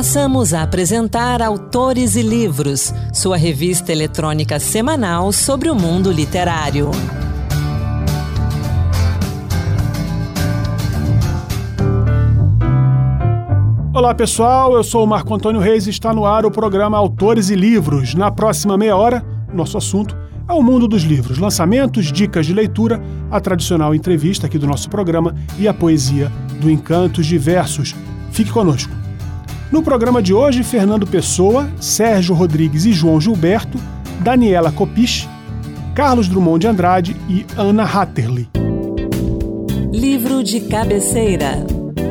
Passamos a apresentar Autores e Livros, sua revista eletrônica semanal sobre o mundo literário. Olá pessoal, eu sou o Marco Antônio Reis e está no ar o programa Autores e Livros. Na próxima meia hora, nosso assunto é o mundo dos livros, lançamentos, dicas de leitura, a tradicional entrevista aqui do nosso programa e a poesia do Encantos Diversos. Fique conosco. No programa de hoje, Fernando Pessoa, Sérgio Rodrigues e João Gilberto, Daniela Copich, Carlos Drummond de Andrade e Ana Hatterley. Livro de cabeceira.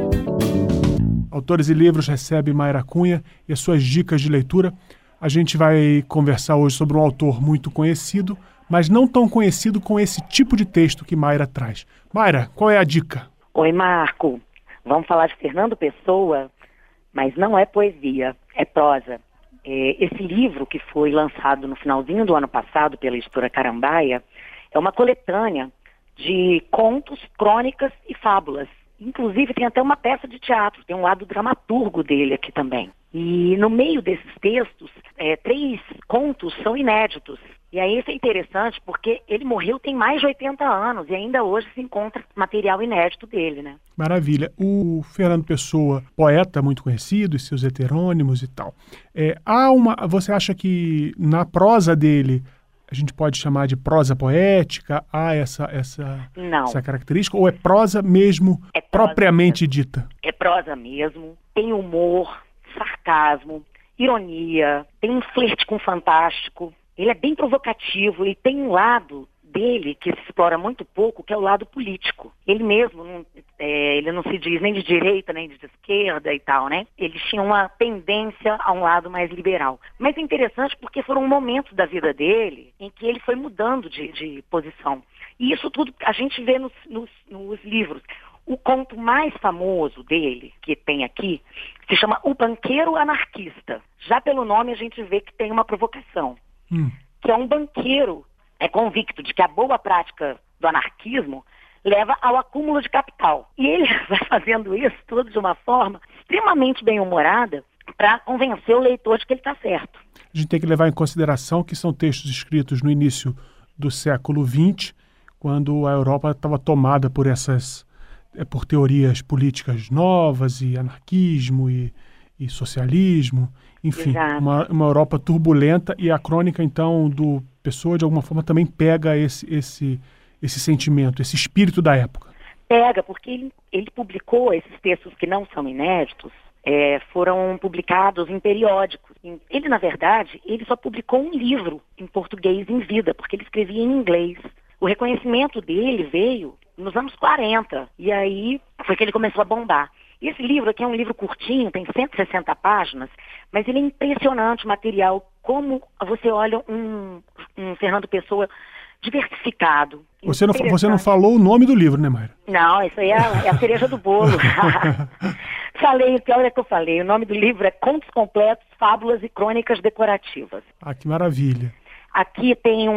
Autores e Livros recebe Mayra Cunha e as suas dicas de leitura. A gente vai conversar hoje sobre um autor muito conhecido, mas não tão conhecido com esse tipo de texto que Mayra traz. Mayra, qual é a dica? Oi, Marco. Vamos falar de Fernando Pessoa, mas não é poesia, é prosa. Esse livro, que foi lançado no finalzinho do ano passado pela editora Carambaia, é uma coletânea de contos, crônicas e fábulas. Inclusive tem até uma peça de teatro, tem um lado dramaturgo dele aqui também. E no meio desses textos, 3 contos são inéditos. E aí isso é interessante porque ele morreu tem mais de 80 anos e ainda hoje se encontra material inédito dele, né? Maravilha. O Fernando Pessoa, poeta muito conhecido, e seus heterônimos e tal. Você acha que na prosa dele a gente pode chamar de prosa poética? Há essa característica? Ou é prosa mesmo, propriamente dita? É prosa mesmo. Tem humor, sarcasmo, ironia, tem um flerte com o fantástico. Ele é bem provocativo e tem um lado dele que se explora muito pouco, que é o lado político. Ele mesmo, ele não se diz nem de direita, nem de esquerda e tal, né? Ele tinha uma tendência a um lado mais liberal. Mas é interessante porque foram momentos da vida dele em que ele foi mudando de posição. E isso tudo a gente vê nos livros. O conto mais famoso dele, que tem aqui, se chama O Banqueiro Anarquista. Já pelo nome a gente vê que tem uma provocação. Que é um banqueiro convicto de que a boa prática do anarquismo leva ao acúmulo de capital. E ele vai fazendo isso tudo de uma forma extremamente bem-humorada para convencer o leitor de que ele está certo. A gente tem que levar em consideração que são textos escritos no início do século XX, quando a Europa estava tomada por teorias políticas novas e anarquismo e socialismo, enfim, uma Europa turbulenta, e a crônica, então, do Pessoa, de alguma forma, também pega esse sentimento, esse espírito da época. Pega, porque ele publicou esses textos que não são inéditos, foram publicados em periódicos. Ele, na verdade, ele só publicou um livro em português em vida, porque ele escrevia em inglês. O reconhecimento dele veio nos anos 40, e aí foi que ele começou a bombar. E esse livro aqui é um livro curtinho, tem 160 páginas, mas ele é impressionante o material, como você olha um Fernando Pessoa diversificado. Você não falou o nome do livro, né, Mayra? Não, isso aí é a cereja do bolo. Falei, pior é que eu falei, o nome do livro é Contos Completos, Fábulas e Crônicas Decorativas. Ah, que maravilha. Aqui tem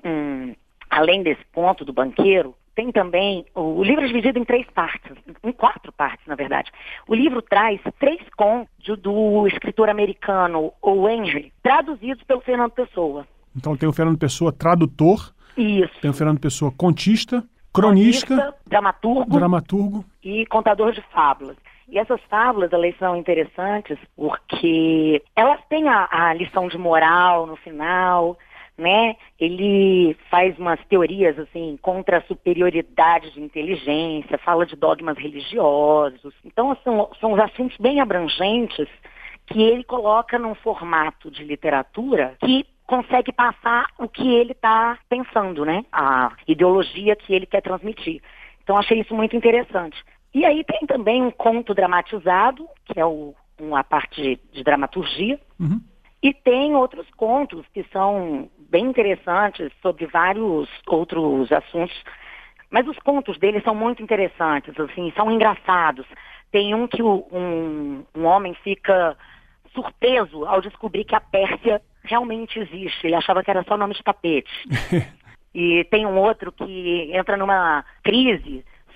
além desse conto do banqueiro, tem também, o livro é dividido em 3 partes, em 4 partes, na verdade. O livro traz 3 contos do escritor americano O. Henry, traduzidos pelo Fernando Pessoa. Então tem o Fernando Pessoa tradutor, isso. Tem o Fernando Pessoa contista, cronista, dramaturgo e contador de fábulas. E essas fábulas, elas são interessantes porque elas têm a lição de moral no final, né? Ele faz umas teorias assim contra a superioridade de inteligência, fala de dogmas religiosos. Então são os assuntos bem abrangentes que ele coloca num formato de literatura que consegue passar o que ele está pensando, né? A ideologia que ele quer transmitir. Então achei isso muito interessante. E aí tem também um conto dramatizado, que é uma parte de dramaturgia. E tem outros contos que são bem interessantes sobre vários outros assuntos. Mas os contos dele são muito interessantes, assim, são engraçados. Tem um que um homem fica surpreso ao descobrir que a Pérsia realmente existe. Ele achava que era só nome de tapete. E tem um outro que entra numa crise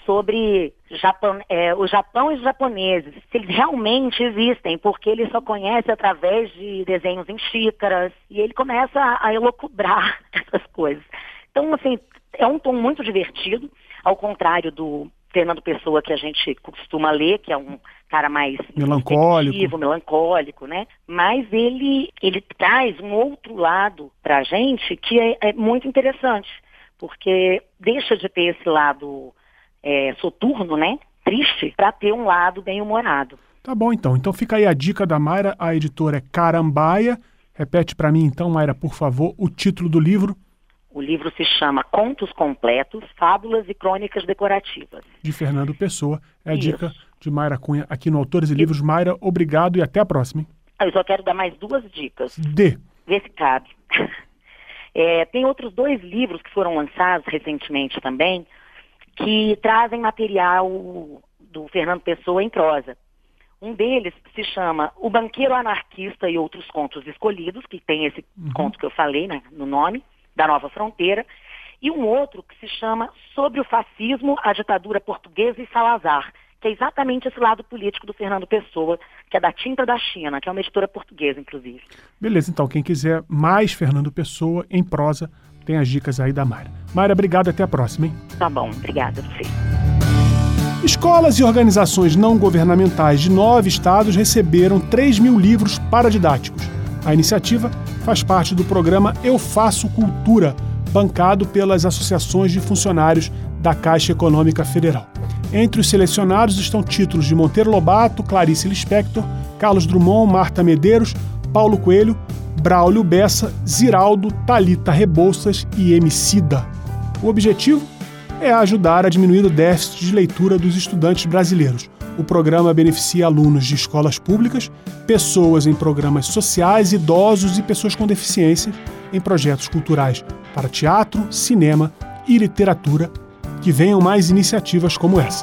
sobre o Japão e os japoneses, se eles realmente existem, porque ele só conhece através de desenhos em xícaras, e ele começa a elocubrar essas coisas. Então, assim, é um tom muito divertido, ao contrário do Fernando Pessoa, que a gente costuma ler, que é um cara mais melancólico, né? Mas ele traz um outro lado pra gente que é muito interessante, porque deixa de ter esse lado soturno, né? Triste, para ter um lado bem-humorado. Tá bom, então. Então fica aí a dica da Mayra, a editora é Carambaia. Repete para mim, então, Mayra, por favor, o título do livro. O livro se chama Contos Completos, Fábulas e Crônicas Decorativas. De Fernando Pessoa. É a dica de Mayra Cunha aqui no Autores e Livros. Mayra, obrigado e até a próxima. Hein? Eu só quero dar mais 2 dicas. Vê se cabe. Tem outros 2 livros que foram lançados recentemente também, que trazem material do Fernando Pessoa em prosa. Um deles se chama O Banqueiro Anarquista e Outros Contos Escolhidos, que tem esse conto que eu falei, né, no nome, da Nova Fronteira, e um outro que se chama Sobre o Fascismo, a Ditadura Portuguesa e Salazar, que é exatamente esse lado político do Fernando Pessoa, que é da Tinta da China, que é uma editora portuguesa, inclusive. Beleza, então, quem quiser mais Fernando Pessoa em prosa, tem as dicas aí da Mayra. Mayra, obrigado, até a próxima, hein? Tá bom, obrigada a você. Escolas e organizações não governamentais de 9 estados receberam 3.000 livros paradidáticos. A iniciativa faz parte do programa Eu Faço Cultura, bancado pelas associações de funcionários da Caixa Econômica Federal. Entre os selecionados estão títulos de Monteiro Lobato, Clarice Lispector, Carlos Drummond, Marta Medeiros, Paulo Coelho, Braulio Bessa, Ziraldo, Thalita Rebouças e Emicida. O objetivo é ajudar a diminuir o déficit de leitura dos estudantes brasileiros. O programa beneficia alunos de escolas públicas, pessoas em programas sociais, idosos e pessoas com deficiência em projetos culturais para teatro, cinema e literatura. Que venham mais iniciativas como essa.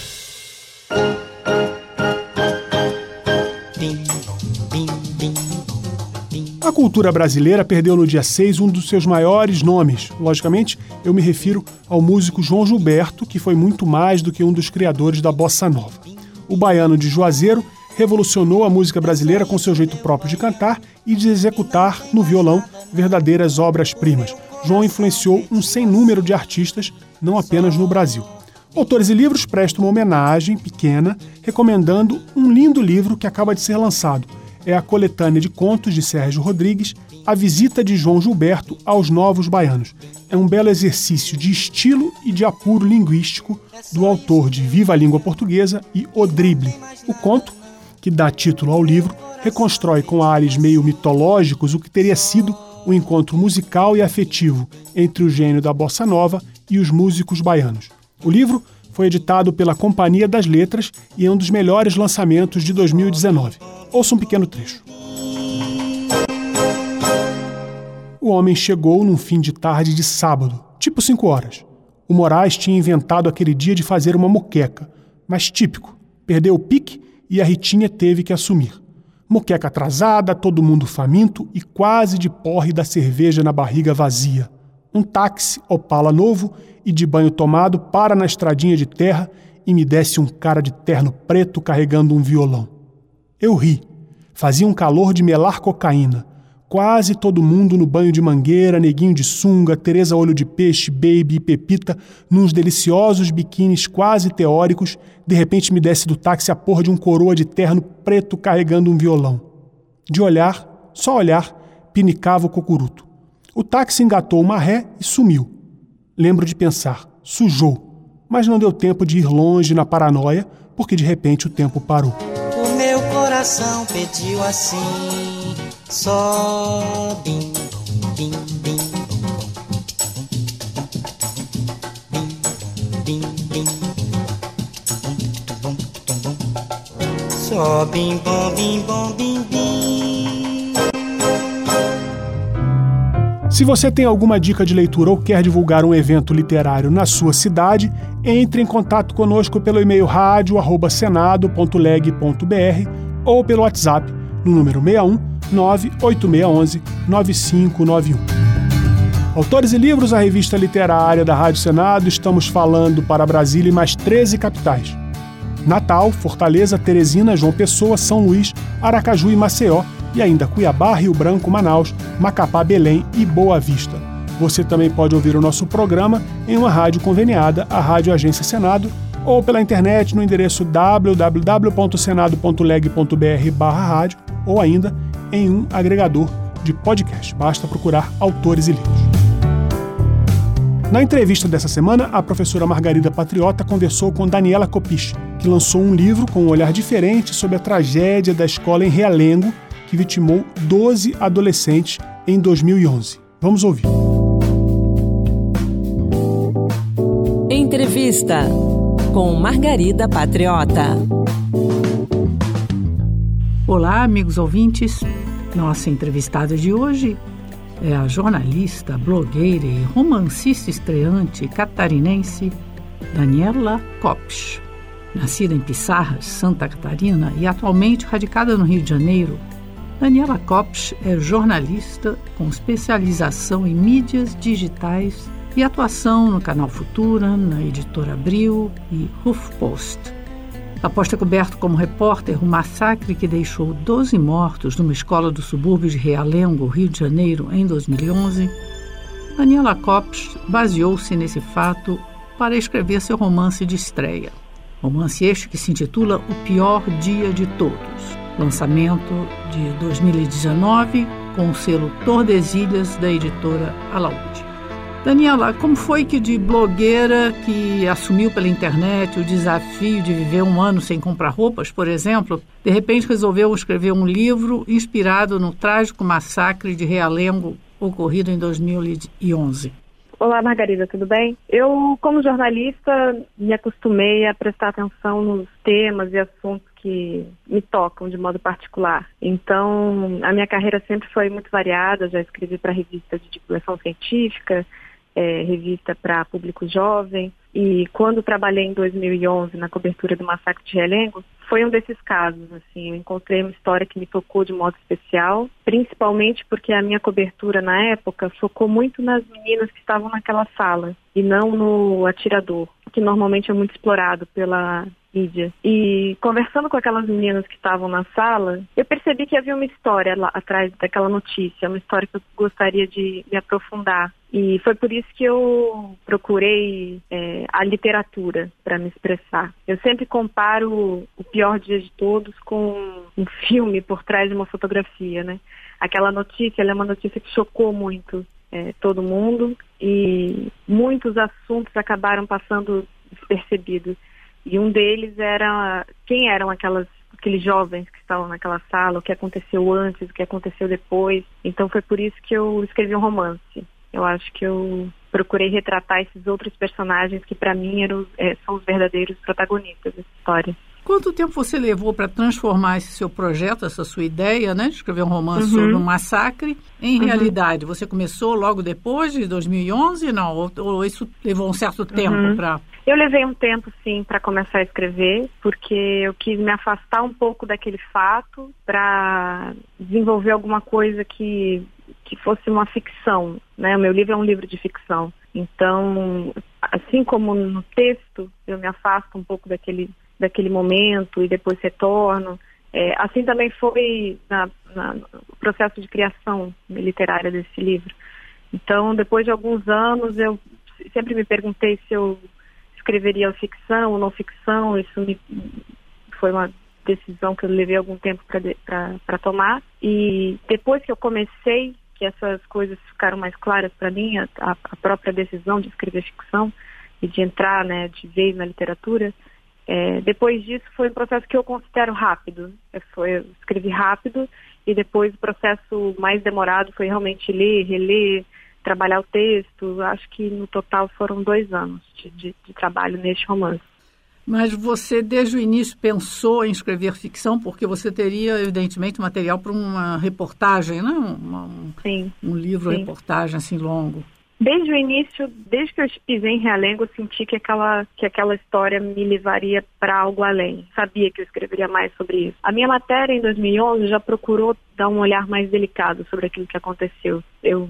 A cultura brasileira perdeu no dia 6 um dos seus maiores nomes. Logicamente, eu me refiro ao músico João Gilberto, que foi muito mais do que um dos criadores da bossa nova. O baiano de Juazeiro revolucionou a música brasileira com seu jeito próprio de cantar e de executar no violão verdadeiras obras-primas. João influenciou um sem número de artistas, não apenas no Brasil. Autores e Livros presta uma homenagem pequena, recomendando um lindo livro que acaba de ser lançado. É a coletânea de contos de Sérgio Rodrigues, A Visita de João Gilberto aos Novos Baianos. É um belo exercício de estilo e de apuro linguístico do autor de Viva a Língua Portuguesa e O Drible. O conto, que dá título ao livro, reconstrói com ares meio mitológicos o que teria sido o encontro musical e afetivo entre o gênio da bossa nova e os músicos baianos. O livro foi editado pela Companhia das Letras e é um dos melhores lançamentos de 2019. Ouça um pequeno trecho. O homem chegou num fim de tarde de sábado, tipo 5 horas. O Moraes tinha inventado aquele dia de fazer uma moqueca, mas típico. Perdeu o pique e a Ritinha teve que assumir. Moqueca atrasada, todo mundo faminto e quase de porre da cerveja na barriga vazia. Um táxi Opala novo e de banho tomado para na estradinha de terra e me desce um cara de terno preto carregando um violão. Eu ri. Fazia um calor de melar cocaína. Quase todo mundo no banho de mangueira, Neguinho de sunga, Tereza Olho de Peixe, Baby e Pepita, nuns deliciosos biquínis quase teóricos, de repente me desce do táxi a porra de um coroa de terno preto carregando um violão. De olhar, só olhar, pinicava o cocuruto. O táxi engatou uma ré e sumiu. Lembro de pensar, sujou, mas não deu tempo de ir longe na paranoia, porque de repente o tempo parou. O meu coração pediu assim, só bim, bim, bim, bim, bim, só bim, bom, bim, bom, bim, bim. Se você tem alguma dica de leitura ou quer divulgar um evento literário na sua cidade, entre em contato conosco pelo e-mail radio@senado.leg.br ou pelo WhatsApp no número 61 98611 9591. Autores e Livros, a revista literária da Rádio Senado, estamos falando para Brasília e mais 13 capitais. Natal, Fortaleza, Teresina, João Pessoa, São Luís, Aracaju e Maceió, e ainda Cuiabá, Rio Branco, Manaus, Macapá, Belém e Boa Vista. Você também pode ouvir o nosso programa em uma rádio conveniada, a Rádio Agência Senado, ou pela internet no endereço www.senado.leg.br/rádio, ou ainda em um agregador de podcast. Basta procurar Autores e Livros. Na entrevista dessa semana, a professora Margarida Patriota conversou com Daniela Coppice, que lançou um livro com um olhar diferente sobre a tragédia da escola em Realengo, que vitimou 12 adolescentes em 2011. Vamos ouvir. Entrevista com Margarida Patriota. Olá, amigos ouvintes. Nossa entrevistada de hoje é a jornalista, blogueira e romancista estreante catarinense Daniela Coppice. Nascida em Pissarras, Santa Catarina e atualmente radicada no Rio de Janeiro, Daniela Coppice é jornalista com especialização em mídias digitais e atuação no Canal Futura, na Editora Abril e HuffPost. Após ter coberto como repórter o massacre que deixou 12 mortos numa escola do subúrbio de Realengo, Rio de Janeiro, em 2011, Daniela Coppice baseou-se nesse fato para escrever seu romance de estreia. Romance este que se intitula O Pior Dia de Todos, lançamento de 2019 com o selo Tordesilhas da editora Alaúde. Daniela, como foi que de blogueira que assumiu pela internet o desafio de viver um ano sem comprar roupas, por exemplo, de repente resolveu escrever um livro inspirado no trágico massacre de Realengo ocorrido em 2011? Olá, Margarida, tudo bem? Eu, como jornalista, me acostumei a prestar atenção nos temas e assuntos que me tocam de modo particular. Então, a minha carreira sempre foi muito variada, já escrevi para revistas de divulgação científica, revista para público jovem, e quando trabalhei em 2011 na cobertura do massacre de Realengo, foi um desses casos, assim, eu encontrei uma história que me tocou de modo especial, principalmente porque a minha cobertura na época focou muito nas meninas que estavam naquela sala, e não no atirador, que normalmente é muito explorado pela mídia. E conversando com aquelas meninas que estavam na sala, eu percebi que havia uma história lá atrás daquela notícia, uma história que eu gostaria de me aprofundar. E foi por isso que eu procurei a literatura para me expressar. Eu sempre comparo O Pior Dia de Todos com um filme por trás de uma fotografia, né? Aquela notícia, ela é uma notícia que chocou muito todo mundo e muitos assuntos acabaram passando despercebidos. E um deles era quem eram aqueles jovens que estavam naquela sala, o que aconteceu antes, o que aconteceu depois. Então foi por isso que eu escrevi um romance. Eu acho que eu procurei retratar esses outros personagens que para mim são os verdadeiros protagonistas dessa história. Quanto tempo você levou para transformar esse seu projeto, essa sua ideia, né, de escrever um romance sobre um massacre, em realidade? Você começou logo depois de 2011, não? Ou isso levou um certo tempo para... Eu levei um tempo, sim, para começar a escrever, porque eu quis me afastar um pouco daquele fato para desenvolver alguma coisa que fosse uma ficção, né? O meu livro é um livro de ficção. Então, assim como no texto, eu me afasto um pouco daquele momento e depois retorno. Assim também foi no processo de criação literária desse livro. Então, depois de alguns anos, eu sempre me perguntei se eu escreveria ficção ou não ficção. Isso foi uma decisão que eu levei algum tempo para tomar. E depois que eu comecei, que essas coisas ficaram mais claras para mim, a própria decisão de escrever ficção e de entrar, né, de vez na literatura, depois disso foi um processo que eu considero rápido. Eu escrevi rápido e depois o processo mais demorado foi realmente ler, reler, trabalhar o texto. Acho que no total foram 2 anos de trabalho neste romance. Mas você desde o início pensou em escrever ficção porque você teria evidentemente material para uma reportagem, né? Um livro, reportagem assim longo. Desde o início, desde que eu pisei em Realengo, eu senti que aquela história me levaria para algo além. Sabia que eu escreveria mais sobre isso. A minha matéria, em 2011, já procurou dar um olhar mais delicado sobre aquilo que aconteceu. Eu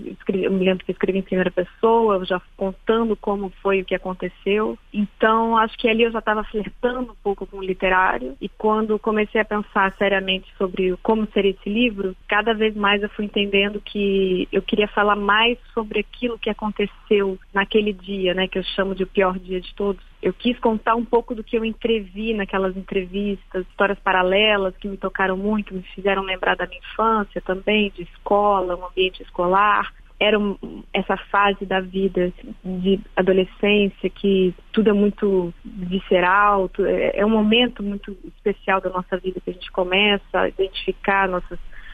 me lembro que escrevi em primeira pessoa, já contando como foi o que aconteceu. Então, acho que ali eu já estava flertando um pouco com o literário. E quando comecei a pensar seriamente sobre como seria esse livro, cada vez mais eu fui entendendo que eu queria falar mais sobre aquilo que aconteceu naquele dia, né, que eu chamo de o pior dia de todos. Eu quis contar um pouco do que eu entrevi naquelas entrevistas, histórias paralelas que me tocaram muito, me fizeram lembrar da minha infância também, de escola, um ambiente escolar. Era essa fase da vida de adolescência que tudo é muito visceral, é um momento muito especial da nossa vida que a gente começa a identificar nossos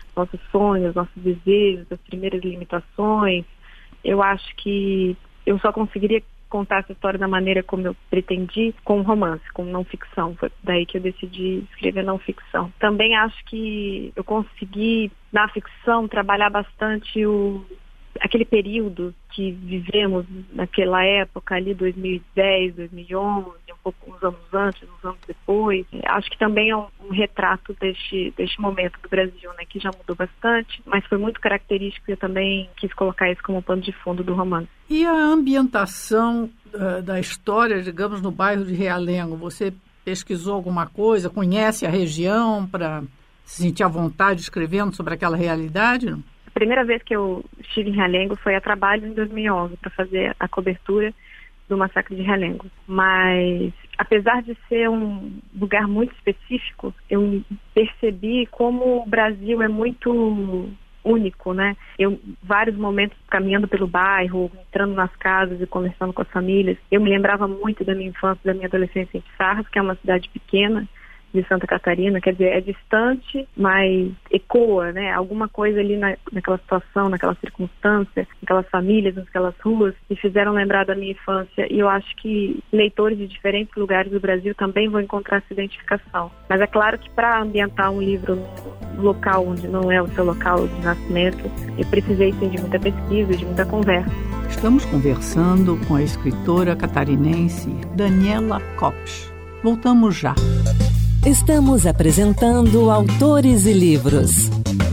sonhos, nossos desejos, as primeiras limitações. Eu acho que eu só conseguiria contar essa história da maneira como eu pretendi com romance, com não ficção. Foi daí que eu decidi escrever não ficção. Também acho que eu consegui, na ficção, trabalhar bastante aquele período que vivemos naquela época ali, 2010, 2011, um pouco uns anos antes, uns anos depois. Acho que também é um retrato deste momento do Brasil, né, que já mudou bastante, mas foi muito característico e eu também quis colocar isso como pano de fundo do romance. E a ambientação da história, digamos, no bairro de Realengo? Você pesquisou alguma coisa, conhece a região para se sentir à vontade escrevendo sobre aquela realidade, não? A primeira vez que eu estive em Realengo foi a trabalho em 2011 para fazer a cobertura do massacre de Realengo. Mas, apesar de ser um lugar muito específico, eu percebi como o Brasil é muito único, né? Vários momentos caminhando pelo bairro, entrando nas casas e conversando com as famílias, eu me lembrava muito da minha infância, da minha adolescência em Sarras, que é uma cidade pequena de Santa Catarina, quer dizer, é distante, mas ecoa, né? Alguma coisa ali naquela situação, naquela circunstância, naquelas famílias, naquelas ruas, me fizeram lembrar da minha infância. E eu acho que leitores de diferentes lugares do Brasil também vão encontrar essa identificação. Mas é claro que para ambientar um livro no local onde não é o seu local de nascimento, eu precisei sim de muita pesquisa, de muita conversa. Estamos conversando com a escritora catarinense Daniela Copes. Voltamos já. Estamos apresentando Autores e Livros.